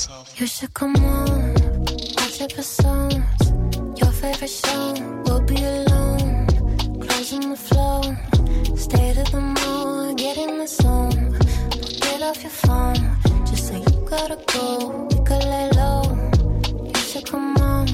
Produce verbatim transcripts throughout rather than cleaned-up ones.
You should come on, watch episodes. Your favorite show, we'll be alone. Closing the flow, stay to the mall, get in the zone. Get off your phone, just say you gotta go. We could lay low, you should come on.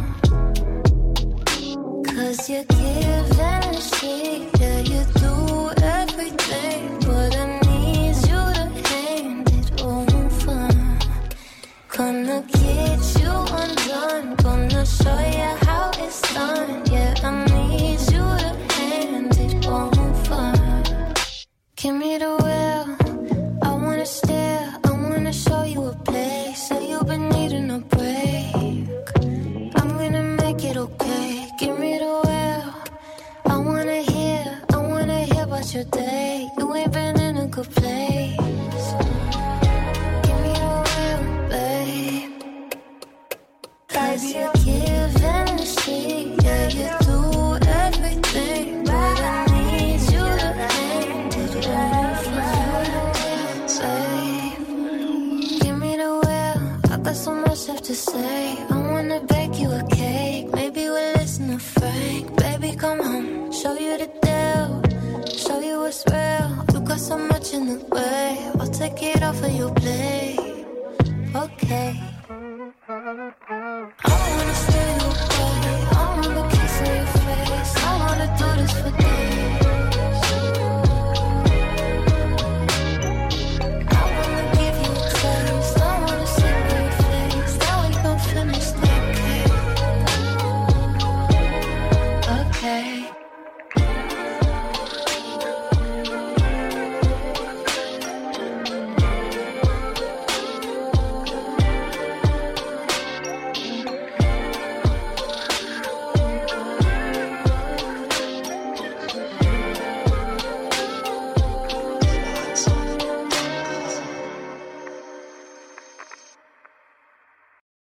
Cause you give and see, yeah, you do everything. But I need you to hand it over. Gonna get you undone, gonna show you how it's done. Yeah, I need you to hand it over. Give me the will, I wanna stare, I wanna show you a place. So you've been needing a break, I'm gonna make it okay. Give me the will, I wanna hear, I wanna hear about your day. You ain't been in a good place. Give me the will, babe. Cause you give and see, yeah, you do everything. But I need you to hand it over, babe. Give me the will, I got so much left to say. I wanna bake you a cake, maybe we'll listen to Frank. Baby, come home, show you the deal, show you what's real. You got so much in the way, I'll take it off of your plate.